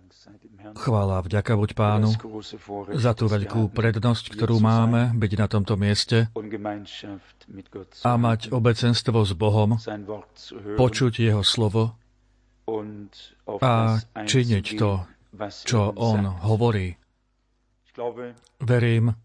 Chvála a vďaka buď Pánu za tú veľkú prednosť, ktorú máme, byť na tomto mieste a mať obecenstvo s Bohom, počuť Jeho slovo a činiť to, čo On hovorí. Verím,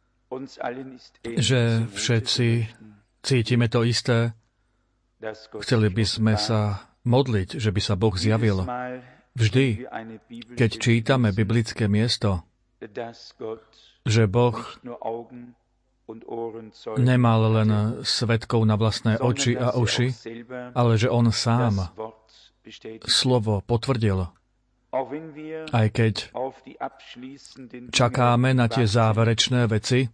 že všetci cítime to isté. Chceli by sme sa modliť, že by sa Boh zjavil. Vždy, keď čítame biblické miesto, že Boh nemal len svedkov na vlastné oči a uši, ale že On sám slovo potvrdil. Aj keď čakáme na tie záverečné veci,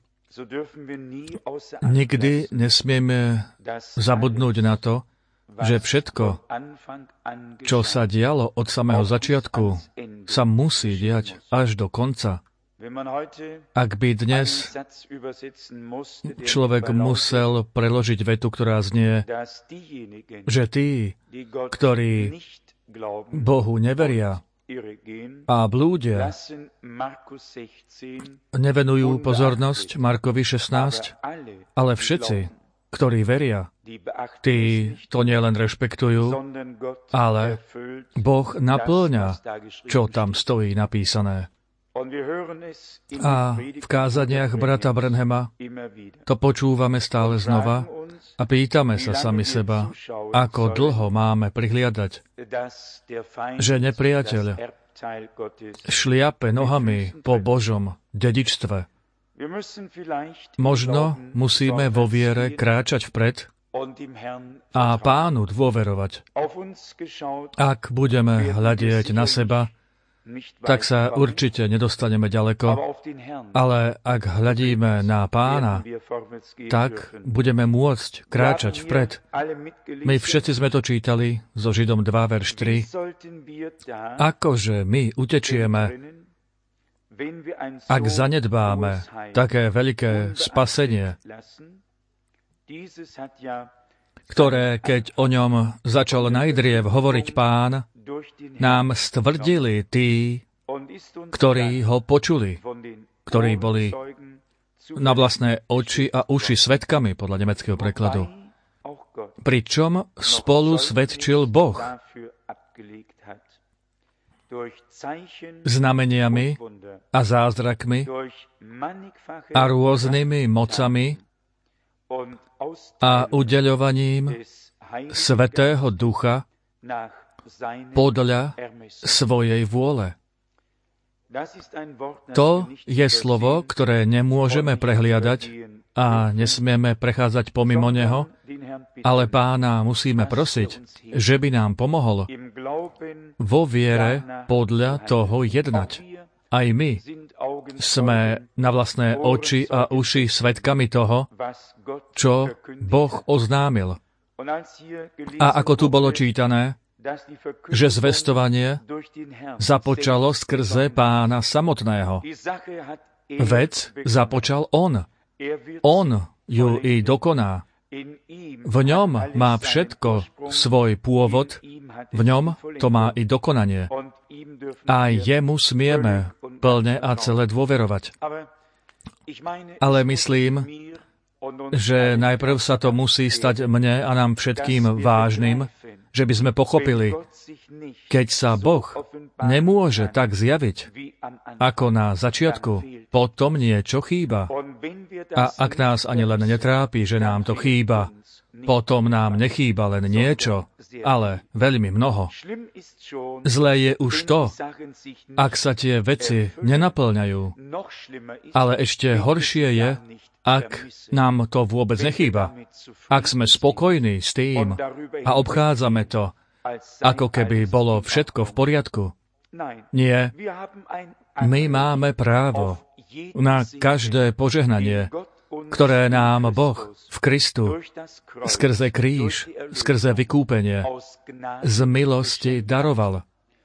nikdy nesmieme zabudnúť na to, že všetko, čo sa dialo od samého začiatku, sa musí diať až do konca. Ak by dnes človek musel preložiť vetu, ktorá znie, že tí, ktorí Bohu neveria a blúdia, nevenujú pozornosť Markovi 16, ale všetci, ktorí veria, tí to nielen rešpektujú, ale Boh naplňa, čo tam stojí napísané. A v kázaniach brata Branhama to počúvame stále znova a pýtame sa sami seba, ako dlho máme prihliadať, že nepriateľ šliape nohami po Božom dedičstve. Možno musíme vo viere kráčať vpred a Pánu dôverovať. Ak budeme hľadieť na seba, tak sa určite nedostaneme ďaleko, ale ak hľadíme na Pána, tak budeme môcť kráčať vpred. My všetci sme to čítali so Židom 2, verš 3. Akože my utečieme, ak zanedbáme také veľké spasenie, ktoré, keď o ňom začal najdriev hovoriť Pán, nám stvrdili tí, ktorí ho počuli, ktorí boli na vlastné oči a uši svedkami, podľa nemeckého prekladu. Pričom spolu svedčil Boh znameniami a zázrakmi a rôznymi mocami a udeľovaním Svätého Ducha podľa svojej vôle. To je slovo, ktoré nemôžeme prehliadať a nesmieme prechádzať pomimo neho, ale Pána musíme prosiť, že by nám pomohol vo viere podľa toho jednať. Aj my sme na vlastné oči a uši svedkami toho, čo Boh oznámil. A ako tu bolo čítané, že zvestovanie započalo skrze Pána samotného. Vec započal On. On ju i dokoná. V ňom má všetko svoj pôvod, v ňom to má i dokonanie. A jemu smieme plne a celé dôverovať. Ale myslím, že najprv sa to musí stať mne a nám všetkým vážnym, že by sme pochopili, keď sa Boh nemôže tak zjaviť, ako na začiatku, potom niečo chýba. A ak nás ani len netrápi, že nám to chýba, potom nám nechýba len niečo, ale veľmi mnoho. Zlé je už to, ak sa tie veci nenaplňajú. Ale ešte horšie je, ak nám to vôbec nechýba. Ak sme spokojní s tým a obchádzame to, ako keby bolo všetko v poriadku. Nie. My máme právo na každé požehnanie, ktoré nám Boh v Kristu skrze kríž, skrze vykúpenie z milosti daroval.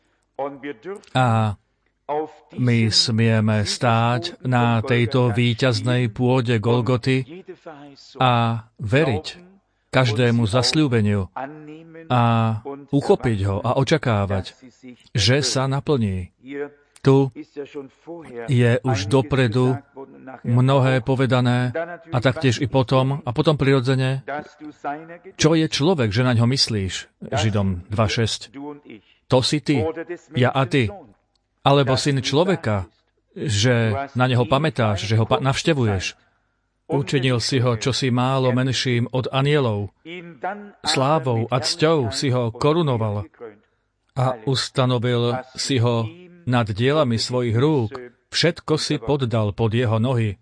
A my smieme stáť na tejto víťaznej pôde Golgoty a veriť každému zasľúbeniu a uchopiť ho a očakávať, že sa naplní. Tu je už dopredu mnohé povedané a taktiež i potom, a potom prirodzene, čo je človek, že na ňo myslíš, Židom 2.6. To si ty, ja a ty. Alebo syn človeka, že na neho pamätáš, že ho navštevuješ. Učinil si ho čosi málo menším od anielov. Slávou a cťou si ho korunoval a ustanovil si ho nad dielami svojich rúk. Všetko si poddal pod jeho nohy.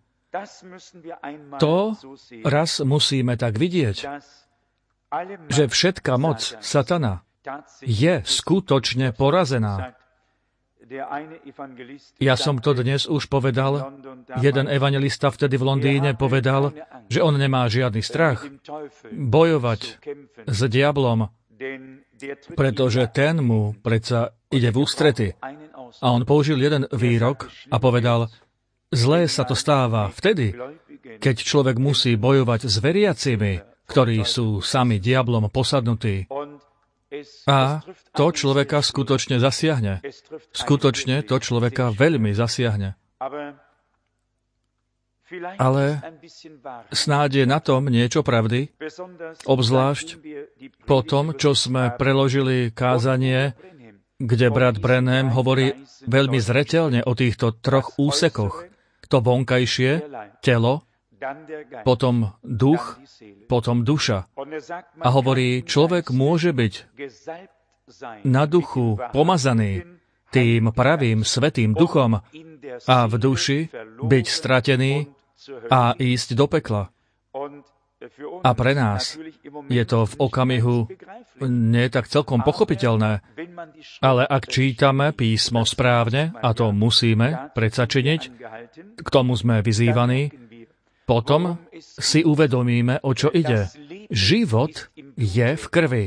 To raz musíme tak vidieť, že všetká moc satana je skutočne porazená. Ja som to dnes už povedal. Jeden evanjelista vtedy v Londýne povedal, že on nemá žiadny strach bojovať s diablom, pretože ten mu predsa ide v ústrety. A on použil jeden výrok a povedal, zlé sa to stáva vtedy, keď človek musí bojovať s veriacimi, ktorí sú sami diablom posadnutí. A to človeka skutočne zasiahne. Skutočne to človeka veľmi zasiahne. Ale snáď je na tom niečo pravdy, obzvlášť po tom, čo sme preložili kázanie, kde brat Branham hovorí veľmi zreteľne o týchto troch úsekoch. To vonkajšie, telo, potom duch, potom duša. A hovorí, človek môže byť na duchu pomazaný tým pravým svätým duchom a v duši byť stratený a ísť do pekla. A pre nás je to v okamihu nie tak celkom pochopiteľné, ale ak čítame písmo správne, a to musíme predsa činiť, k tomu sme vyzývaní, potom si uvedomíme, o čo ide. Život je v krvi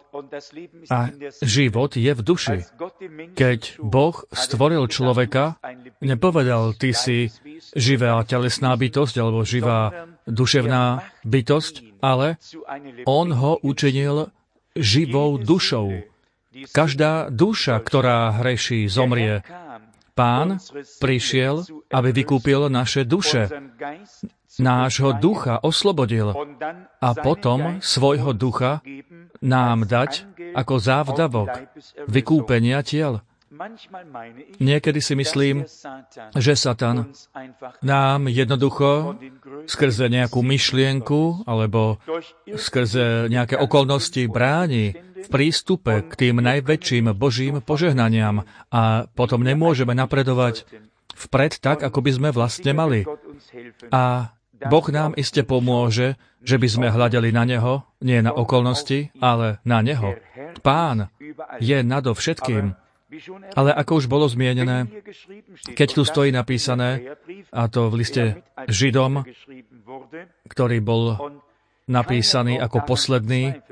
a život je v duši. Keď Boh stvoril človeka, nepovedal, ty si živá telesná bytosť alebo živá duševná bytosť, ale on ho učinil živou dušou. Každá duša, ktorá hreší, zomrie. Pán prišiel, aby vykúpil naše duše. Nášho ducha oslobodil a potom svojho ducha nám dať ako závdavok vykúpenia tiel. Niekedy si myslím, že Satan nám jednoducho skrze nejakú myšlienku alebo skrze nejaké okolnosti bráni v prístupe k tým najväčším Božím požehnaniam a potom nemôžeme napredovať vpred tak, ako by sme vlastne mali. A Boh nám iste pomôže, že by sme hľadeli na Neho, nie na okolnosti, ale na Neho. Pán je nadovšetkým. Ale ako už bolo zmienené, keď tu stojí napísané, a to v liste Židom, ktorý bol napísaný ako posledný,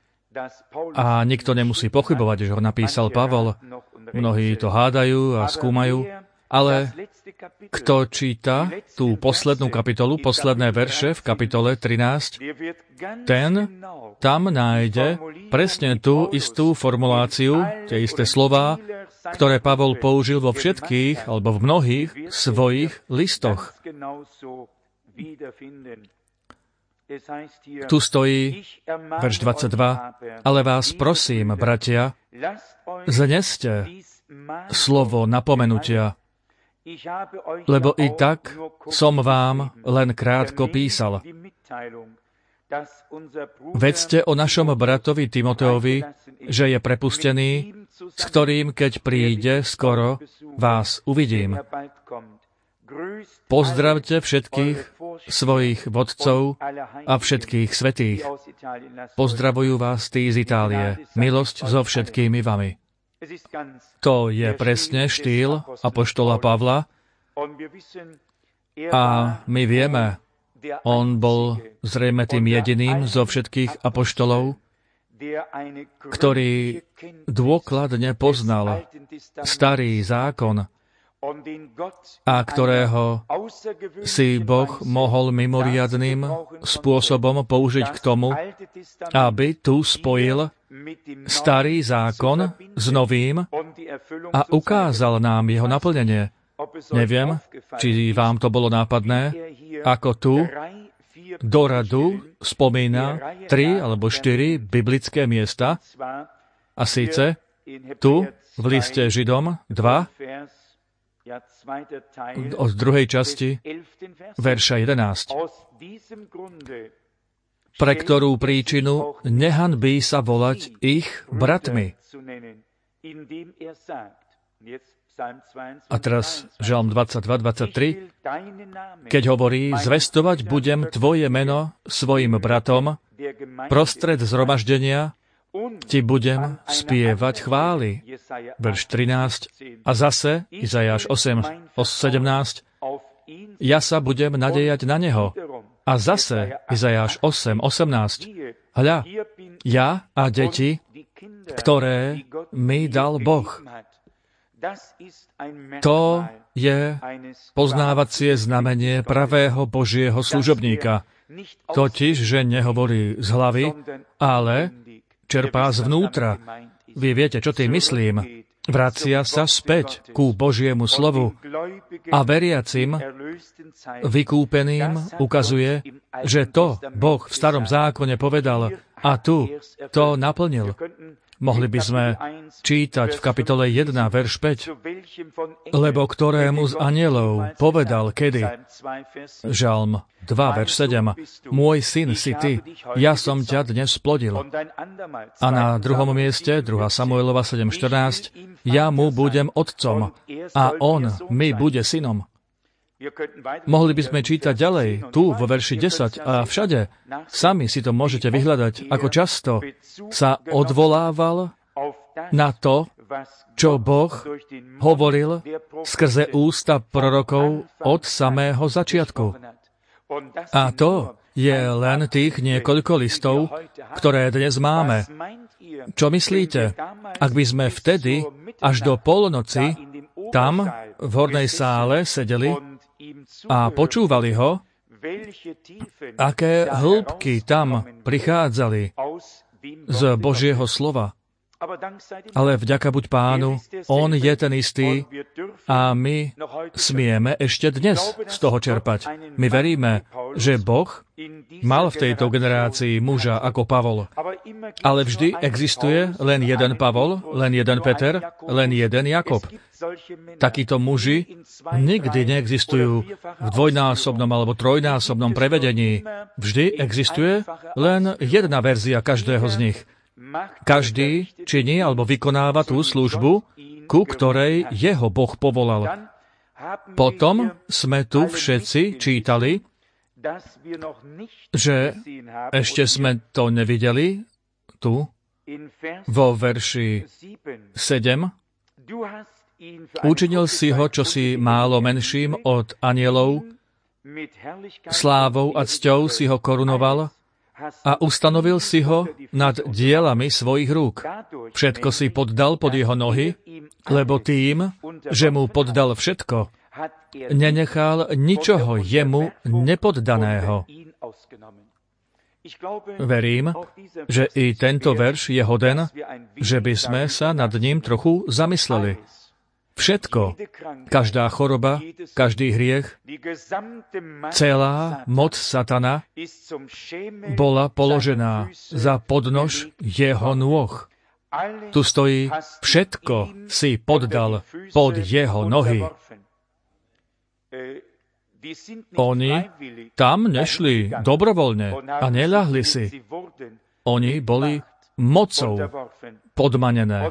a nikto nemusí pochybovať, že ho napísal Pavol, mnohí to hádajú a skúmajú, ale kto číta tú poslednú kapitolu, posledné verše v kapitole 13, ten tam nájde presne tú istú formuláciu, tie isté slová, ktoré Pavol použil vo všetkých alebo v mnohých svojich listoch. Tu stojí verš 22, ale vás prosím, bratia, zneste slovo napomenutia, lebo i tak som vám len krátko písal. Vedzte o našom bratovi Timoteovi, že je prepustený, s ktorým, keď príde skoro, vás uvidím. Pozdravte všetkých svojich vodcov a všetkých svätých. Pozdravujú vás tí z Itálie. Milosť so všetkými vami. To je presne štýl apoštola Pavla a my vieme, on bol zrejme tým jediným zo všetkých apoštolov, ktorý dôkladne poznal starý zákon a ktorého si Boh mohol mimoriadnym spôsobom použiť k tomu, aby tu spojil starý zákon s novým a ukázal nám jeho naplnenie. Neviem, či vám to bolo nápadné, ako tu do radu spomína 3 alebo 4 biblické miesta, a síce tu v liste Židom 2, od druhej časti, verša 11. Pre ktorú príčinu nehanbí sa volať ich bratmi. A teraz Žalm 22, 23, keď hovorí, zvestovať budem tvoje meno svojim bratom, prostred zhromaždenia ti budem spievať chvály. Verš 13. A zase, Izaiáš 8:17, ja sa budem nadejať na neho. A zase, Izaiáš 8:18, hľa, ja a deti, ktoré mi dal Boh. To je poznávacie znamenie pravého Božieho služobníka. Totiž, že nehovorí z hlavy, ale čerpá zvnútra. Vy viete, čo tým myslím. Vracia sa späť ku Božiemu slovu a veriacim, vykúpeným ukazuje, že to Boh v starom zákone povedal a tu to naplnil. Mohli by sme čítať v kapitole 1, verš 5, lebo ktorému z anielov povedal kedy, Žalm 2, verš 7, môj syn si ty, ja som ťa dnes splodil. A na druhom mieste, 2. Samuelova 7:14, ja mu budem otcom a on mi bude synom. Mohli by sme čítať ďalej, tu vo verši 10 a všade. Sami si to môžete vyhľadať, ako často sa odvolával na to, čo Boh hovoril skrze ústa prorokov od samého začiatku. A to je len tých niekoľko listov, ktoré dnes máme. Čo myslíte, ak by sme vtedy až do polnoci tam v hornej sále sedeli a počúvali ho, aké hĺbky tam prichádzali z Božieho slova. Ale vďaka buď Pánu, on je ten istý a my smieme ešte dnes z toho čerpať. My veríme, že Boh mal v tejto generácii muža ako Pavol. Ale vždy existuje len jeden Pavol, len jeden Peter, len jeden Jakob. Takíto muži nikdy neexistujú v dvojnásobnom alebo trojnásobnom prevedení. Vždy existuje len jedna verzia každého z nich. Každý činí alebo vykonáva tú službu, ku ktorej jeho Boh povolal. Potom sme tu všetci čítali, že ešte sme to nevideli, tu, vo verši 7. Učinil si ho, čo si málo menším od anielov, slávou a cťou si ho korunoval, a ustanovil si ho nad dielami svojich rúk. Všetko si poddal pod jeho nohy, lebo tým, že mu poddal všetko, nenechal ničoho jemu nepoddaného. Verím, že i tento verš je hoden, že by sme sa nad ním trochu zamysleli. Všetko, každá choroba, každý hriech, celá moc satana bola položená za podnož jeho nôh. Tu stojí, všetko si poddal pod jeho nohy. Oni tam nešli dobrovoľne a neľahli si. Oni boli mocou podmanené.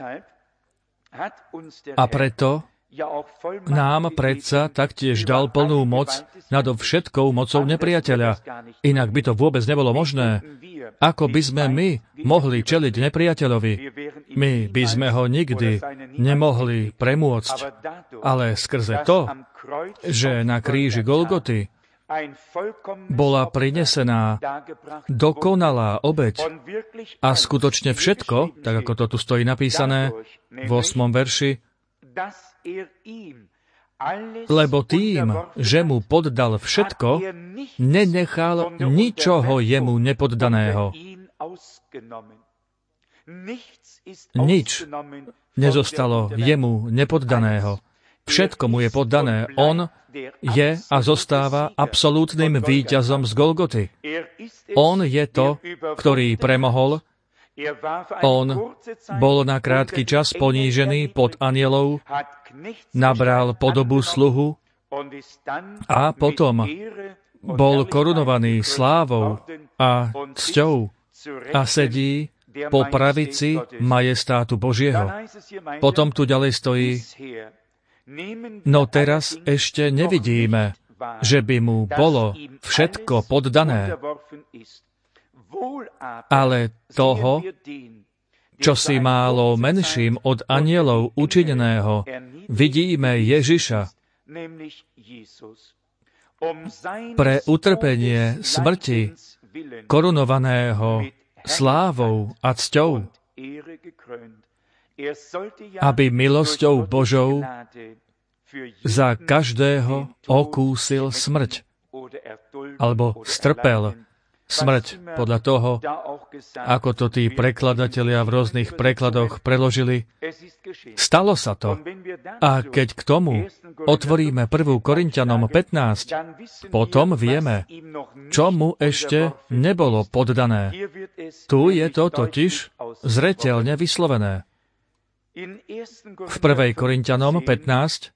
A preto nám predsa taktiež dal plnú moc nad všetkou mocou nepriateľa. Inak by to vôbec nebolo možné. Ako by sme my mohli čeliť nepriateľovi? My by sme ho nikdy nemohli premôcť. Ale skrze to, že na kríži Golgoty bola prinesená dokonalá obeť a skutočne všetko, tak ako to tu stojí napísané v 8. verši, Lebo tým, že mu poddal všetko, nenechal ničoho jemu nepoddaného. Nič nezostalo jemu nepoddaného. Všetko mu je poddané. On je a zostáva absolútnym víťazom z Golgoty. On je to, ktorý premohol. On bol na krátky čas ponížený pod anielov, nabral podobu sluhu a potom bol korunovaný slávou a cťou a sedí po pravici majestátu Božieho. Potom tu ďalej stojí: no teraz ešte nevidíme, že by mu bolo všetko poddané, ale toho, čo si málo menším od anielov učineného, vidíme Ježiša. Pre utrpenie smrti, korunovaného slávou a cťou, aby milosťou Božou za každého okúsil smrť, alebo strpel smrť, podľa toho, ako to tí prekladatelia v rôznych prekladoch preložili. Stalo sa to. A keď k tomu otvoríme 1. Korinťanom 15, potom vieme, čo mu ešte nebolo poddané. Tu je to totiž zreteľne vyslovené. V 1. Korinťanom 15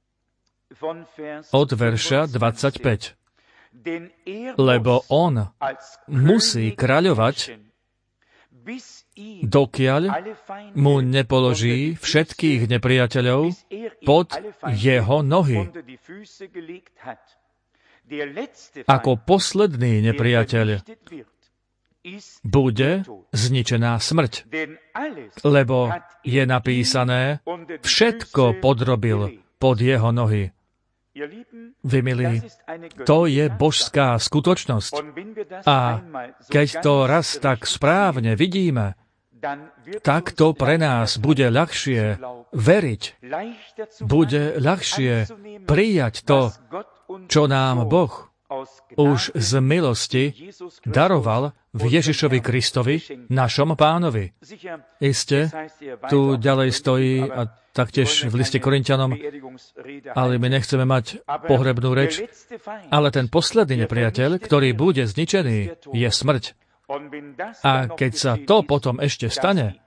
od verša 25. Lebo on musí kráľovať, dokiaľ mu nepoloží všetkých nepriateľov pod jeho nohy. Ako posledný nepriateľ bude zničená smrť, lebo je napísané, všetko podrobil pod jeho nohy. Vy, milí, to je božská skutočnosť. A keď to raz tak správne vidíme, tak to pre nás bude ľahšie veriť. Bude ľahšie prijať to, čo nám Boh už z milosti daroval v Ježišovi Kristovi, našom Pánovi. Iste, tu ďalej stojí, a taktiež v liste Korinťanom, ale my nechceme mať pohrebnú reč, ale ten posledný nepriateľ, ktorý bude zničený, je smrť. A keď sa to potom ešte stane,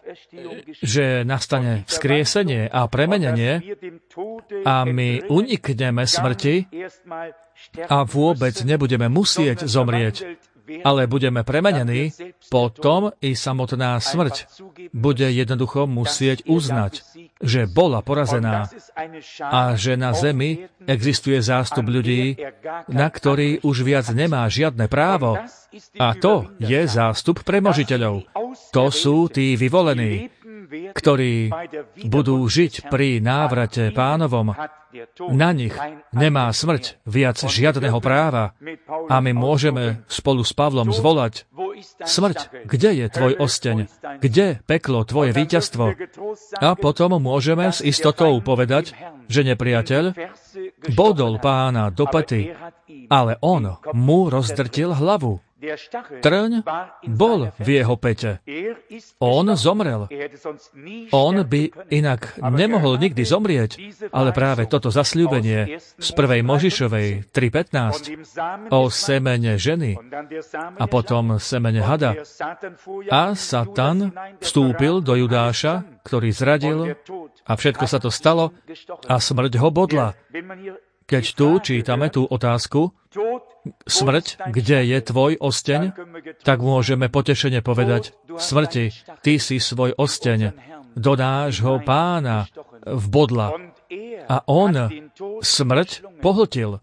že nastane vzkriesenie a premenenie a my unikneme smrti a vôbec nebudeme musieť zomrieť, ale budeme premenení, potom i samotná smrť bude jednoducho musieť uznať, že bola porazená a že na zemi existuje zástup ľudí, na ktorý už viac nemá žiadne právo. A to je zástup premožiteľov. To sú tí vyvolení, ktorí budú žiť pri návrate Pánovom. Na nich nemá smrť viac žiadneho práva a my môžeme spolu s Pavlom zvolať: smrť, kde je tvoj osteň? Kde peklo tvoje víťazstvo? A potom môžeme s istotou povedať, že nepriateľ bodol Pána do päty, ale on mu rozdrtil hlavu. Trň bol v jeho pete. On zomrel. On by inak nemohol nikdy zomrieť, ale práve toto zasľúbenie z 1. Možišovej 3.15 o semene ženy a potom semene hada. A Satan vstúpil do Judáša, ktorý zradil, a všetko sa to stalo a smrť ho bodla. Keď tu čítame tú otázku, smrť, kde je tvoj osteň, tak môžeme potešene povedať: smrti, ty si svoj osteň do nášho Pána vbodla. A on smrť pohltil.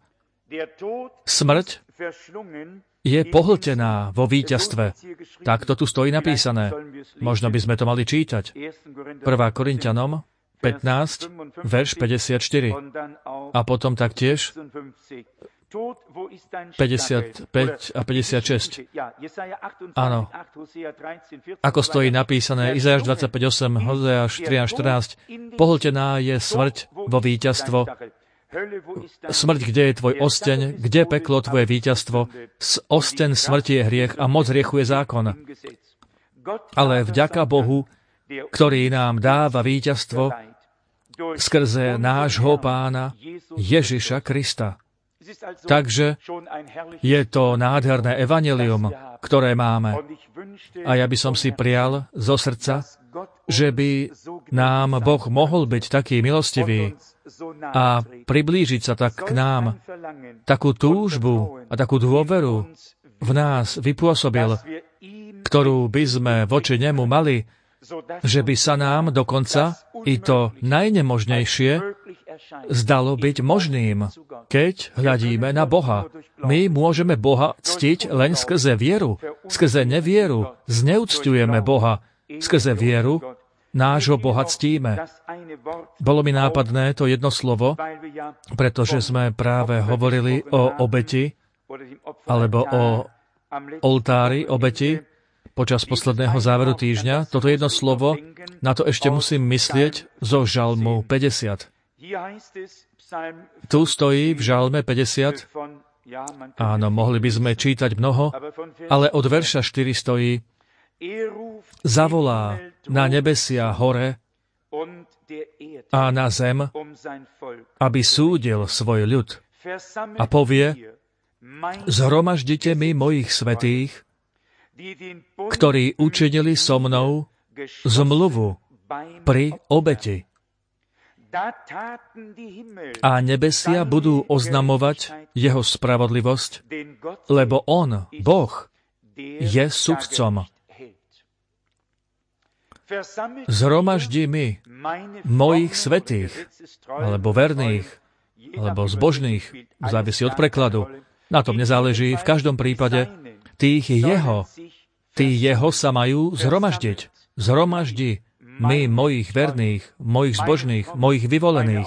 Smrť je pohltená vo víťazstve. Takto tu stojí napísané. Možno by sme to mali čítať. 1. Korinťanom 15, verš 54. A potom taktiež 55 a 56. Áno. Ako stojí napísané, Izaiáš 25:8, Hozeáš 3:14, pohltená je smrť vo víťazstvo. Smrť, kde je tvoj osteň, kde peklo tvoje víťazstvo, osteň smrti je hriech a moc hriechu je zákon. Ale vďaka Bohu, ktorý nám dáva víťazstvo skrze nášho Pána Ježiša Krista. Takže je to nádherné evanjelium, ktoré máme. A ja by som si prial zo srdca, že by nám Boh mohol byť taký milostivý a priblížiť sa tak k nám, takú túžbu a takú dôveru v nás vypôsobil, ktorú by sme voči nemu mali, že by sa nám dokonca i to najnemožnejšie zdalo byť možným, keď hľadíme na Boha. My môžeme Boha ctiť len skrze vieru. Skrze nevieru zneúcťujeme Boha. Skrze vieru nášho Boha ctíme. Bolo mi nápadné to jedno slovo, pretože sme práve hovorili o obeti, alebo o oltári obeti počas posledného záveru týždňa. Toto jedno slovo, na to ešte musím myslieť zo Žalmu 50. Tu stojí v Žalme 50, áno, mohli by sme čítať mnoho, ale od verša 4 stojí: zavolá na nebesia hore a na zem, aby súdil svoj ľud. A povie: zhromaždite mi mojich svätých, ktorí učinili so mnou zmluvu pri obeti. A nebesia budú oznamovať jeho spravodlivosť, lebo on, Boh, je sudcom. Zhromaždi mi mojich svätých, alebo verných, alebo zbožných, závisí od prekladu. Na tom nezáleží, v každom prípade tí jeho sa majú zhromaždiť. Zhromaždi my mojich verných, mojich zbožných, mojich vyvolených.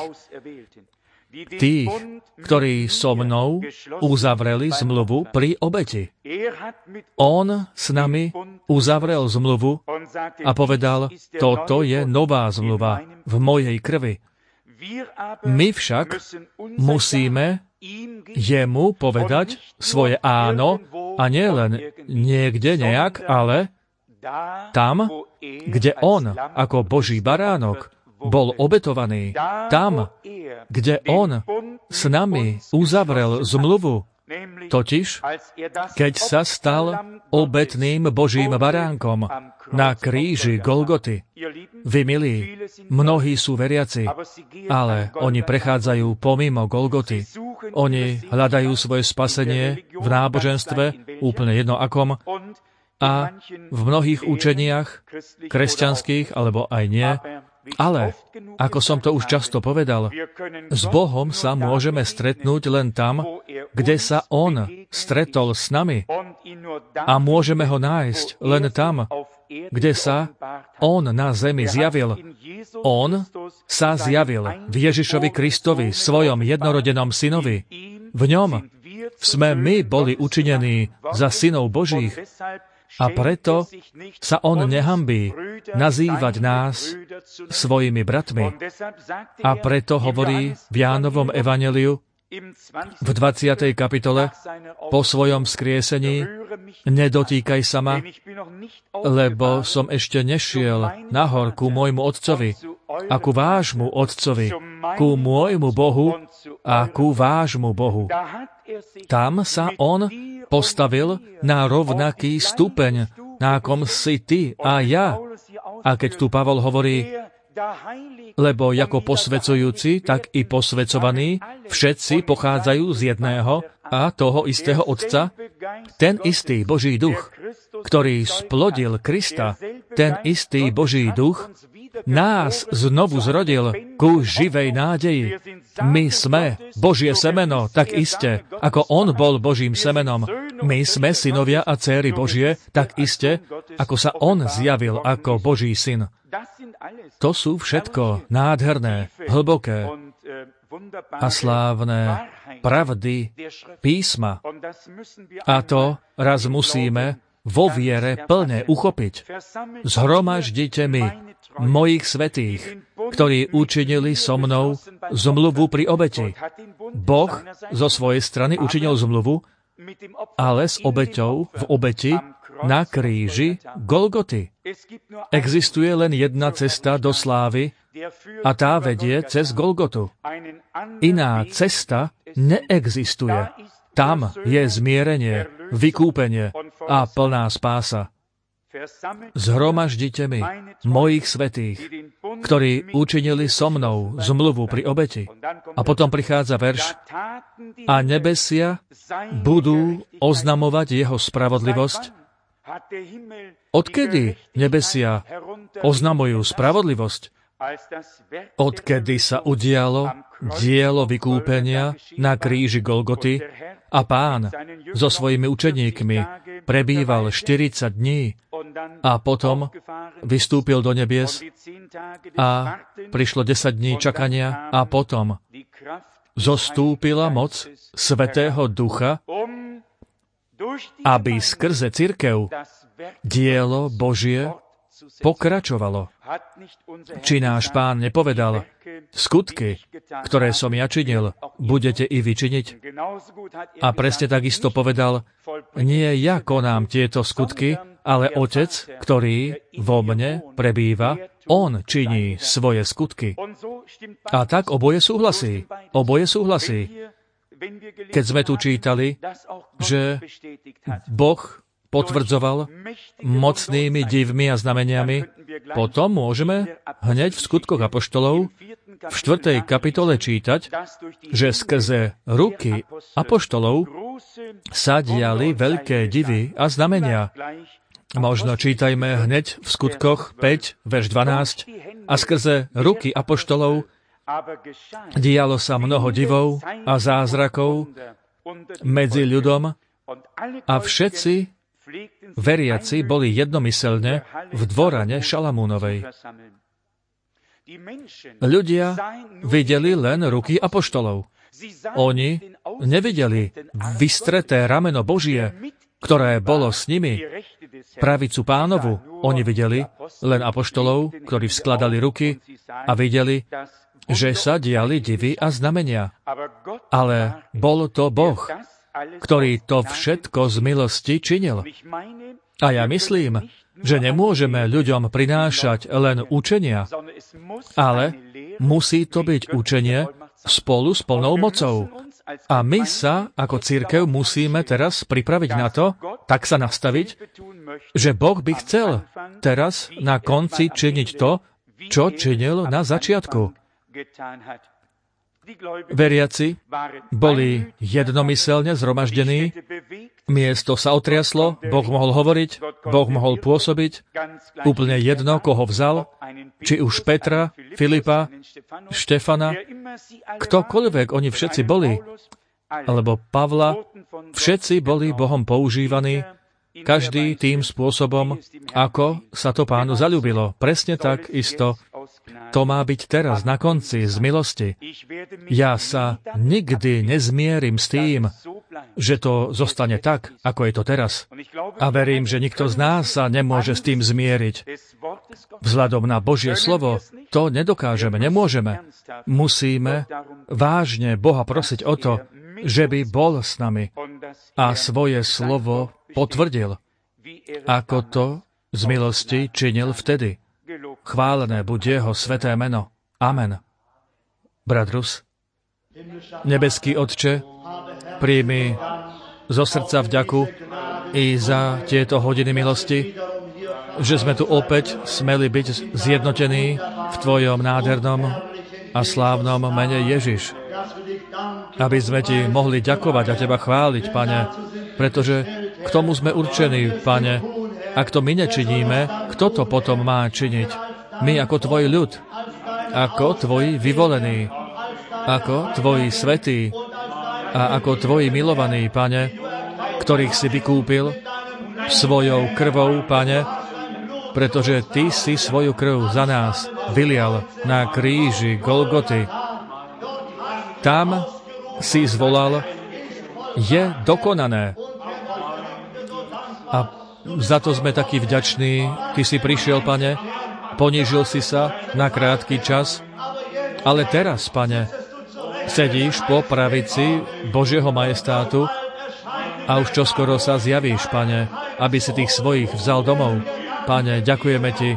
Tých, ktorí so mnou uzavreli zmluvu pri obeti. On s nami uzavrel zmluvu a povedal: toto je nová zmluva v mojej krvi. My však musíme jemu povedať svoje áno, a nie len niekde nejak, ale tam, kde on ako Boží baránok bol obetovaný, tam, kde on s nami uzavrel zmluvu, totiž keď sa stal obetným Božím baránkom na kríži Golgoty. Vy, milí, mnohí sú veriaci, ale oni prechádzajú pomimo Golgoty. Oni hľadajú svoje spasenie v náboženstve, úplne jedno akom, a v mnohých učeniach, kresťanských alebo aj nie, ale, ako som to už často povedal, s Bohom sa môžeme stretnúť len tam, kde sa On stretol s nami, a môžeme ho nájsť len tam, kde sa On na zemi zjavil. On sa zjavil v Ježišovi Kristovi, svojom jednorodenom synovi. V ňom sme my boli učinení za synov Božích, a preto sa on nehanbí nazývať nás svojimi bratmi. A preto hovorí v Jánovom evanjeliu v 20. kapitole po svojom vzkriesení: nedotýkaj sa ma, lebo som ešte nešiel nahor ku môjmu Otcovi a ku vášmu Otcovi, ku môjmu Bohu a ku vášmu Bohu. Tam sa on postavil na rovnaký stupeň, na akom si ty a ja. A keď tu Pavol hovorí: lebo ako posvedzujúci, tak i posvedzovaní, všetci pochádzajú z jedného a toho istého Otca, ten istý Boží duch, ktorý splodil Krista, ten istý Boží duch, nás znovu zrodil ku živej nádeji. My sme Božie semeno, tak iste, ako On bol Božím semenom. My sme synovia a dcéry Božie, tak iste, ako sa On zjavil ako Boží syn. To sú všetko nádherné, hlboké a slávne pravdy písma. A to raz musíme vo viere plne uchopiť. Zhromaždite mi mojich svätých, ktorí učinili so mnou zmluvu pri obeti. Boh zo svojej strany učinil zmluvu, ale s obeťou v obeti na kríži Golgoty. Existuje len jedna cesta do slávy a tá vedie cez Golgotu. Iná cesta neexistuje. Tam je zmierenie, vykúpenie a plná spása. Zhromaždite mi mojich svätých, ktorí učinili so mnou zmluvu pri obeti. A potom prichádza verš: a nebesia budú oznamovať jeho spravodlivosť. Odkedy nebesia oznamujú spravodlivosť? Odkedy sa udialo dielo vykúpenia na kríži Golgoty a Pán so svojimi učeníkmi prebýval 40 dní a potom vystúpil do nebies a prišlo 10 dní čakania a potom zostúpila moc Svätého Ducha, aby skrze cirkev dielo Božie pokračovalo. Či náš Pán nepovedal: skutky, ktoré som ja činil, budete i vy činiť? A presne takisto povedal: nie ja konám tieto skutky, ale Otec, ktorý vo mne prebýva, on činí svoje skutky. A tak oboje súhlasí. Oboje súhlasí. Keď sme tu čítali, že Boh potvrdzoval mocnými divmi a znameniami, potom môžeme hneď v Skutkoch apoštolov v 4. kapitole čítať, že skrze ruky apoštolov sa diali veľké divy a znamenia. Možno čítajme hneď v Skutkoch 5, verš 12. A skrze ruky apoštolov dialo sa mnoho divov a zázrakov medzi ľudom a všetci veriaci boli jednomyselne v dvorane Šalamúnovej. Ľudia videli len ruky apoštolov. Oni nevideli vystreté rameno Božie, ktoré bolo s nimi, pravicu Pánovu. Oni videli len apoštolov, ktorí vskladali ruky a videli, že sa diali divy a znamenia. Ale bol to Boh, ktorý to všetko z milosti činil. A ja myslím, že nemôžeme ľuďom prinášať len učenia, ale musí to byť učenie spolu s plnou mocou. A my sa, ako cirkev, musíme teraz pripraviť na to, tak sa nastaviť, že Boh by chcel teraz na konci činiť to, čo činil na začiatku. Veriaci boli jednomyselne zhromaždení, miesto sa otriaslo, Boh mohol hovoriť, Boh mohol pôsobiť, úplne jedno, koho vzal, či už Petra, Filipa, Štefana, ktokoľvek oni všetci boli, alebo Pavla, všetci boli Bohom používaní, každý tým spôsobom, ako sa to Pánu zaľúbilo. Presne tak isto to má byť teraz, na konci, z milosti. Ja sa nikdy nezmierim s tým, že to zostane tak, ako je to teraz. A verím, že nikto z nás sa nemôže s tým zmieriť. Vzhľadom na Božie slovo to nedokážeme, nemôžeme. Musíme vážne Boha prosiť o to, že by bol s nami a svoje slovo potvrdil, ako to z milosti činil vtedy. Chválené buď jeho sväté meno. Amen. Brat Rus, nebeský Otče, príjmi zo srdca vďaku i za tieto hodiny milosti, že sme tu opäť smeli byť zjednotení v Tvojom nádhernom a slávnom mene Ježiš. Aby sme Ti mohli ďakovať a Teba chváliť, Pane, pretože k tomu sme určení, Pane. Ak to my nečiníme, kto to potom má činiť? My ako Tvoj ľud, ako Tvoji vyvolení, ako Tvoji svätí a ako Tvoji milovaní, Pane, ktorých si vykúpil svojou krvou, Pane, pretože Ty si svoju krv za nás vylial na kríži Golgoty. Tam si zvolal, je dokonané. A za to sme takí vďační. Ty si prišiel, Pane, ponížil si sa na krátky čas, ale teraz, Pane, sedíš po pravici Božieho majestátu a už čoskoro sa zjavíš, Pane, aby si tých svojich vzal domov. Pane, ďakujeme Ti,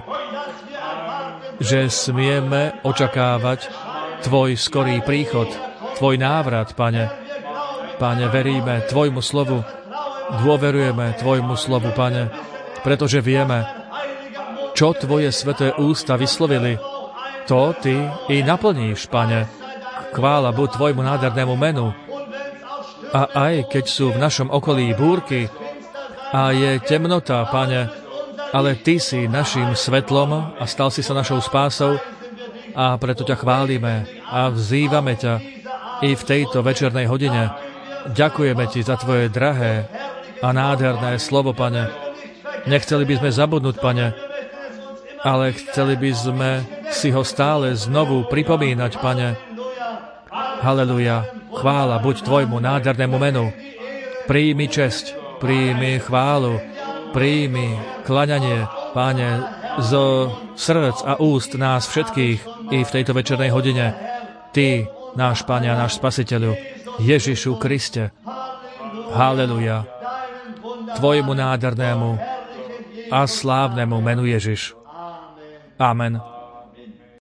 že smieme očakávať Tvoj skorý príchod, Tvoj návrat, Pane. Pane, veríme Tvojmu slovu, dôverujeme Tvojmu slovu, Pane, pretože vieme, čo Tvoje sväté ústa vyslovili, to Ty i naplníš, Pane. Chvála buď Tvojmu nádhernému menu. A aj keď sú v našom okolí búrky a je temnota, Pane, ale Ty si našim svetlom a stal si sa našou spásou a preto ťa chválime a vzývame ťa i v tejto večernej hodine. Ďakujeme Ti za Tvoje drahé a nádherné slovo, Pane. Nechceli by sme zabudnúť, Pane, ale chceli by sme si ho stále znovu pripomínať, Pane. Haleluja, chvála buď Tvojmu nádhernému menu. Príjmi česť, príjmi chválu, príjmi klaňanie, Pane, zo srdc a úst nás všetkých i v tejto večernej hodine. Ty, náš Pane a náš Spasiteľu, Ježišu Kriste. Haleluja, Tvojmu nádhernému a slávnemu menu Ježiš. Amen.